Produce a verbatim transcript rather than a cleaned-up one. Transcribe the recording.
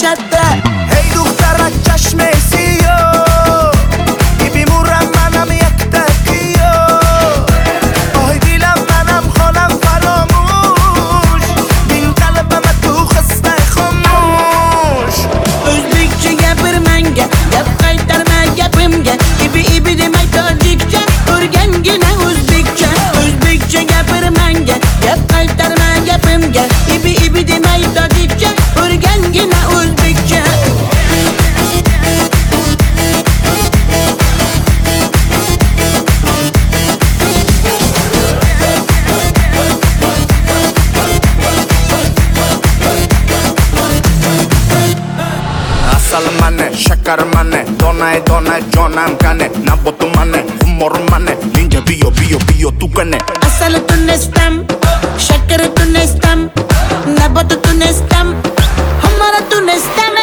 جده. هی دخترک چشم سیاه میمورم منم یک تکیه. آی دیلم منم خانم فراموش بین قلبم تو خسته خاموش. O'zbekcha gapirmanga gap qaytarma gapimga ibi ibi demay tojikcha o'rgangina o'zbekcha. O'zbekcha gapirmanga gap qaytarma gapimga ibi ibi demay tojikcha o'rgangina o'zbekcha. Asal mane, shakar mane, donay donay jonam kane, nabotu mane, humor mane, ninja bio bio bio tu kane. Asal tunestam, shakar tunestam, nabat tunestam, hamara tunestam.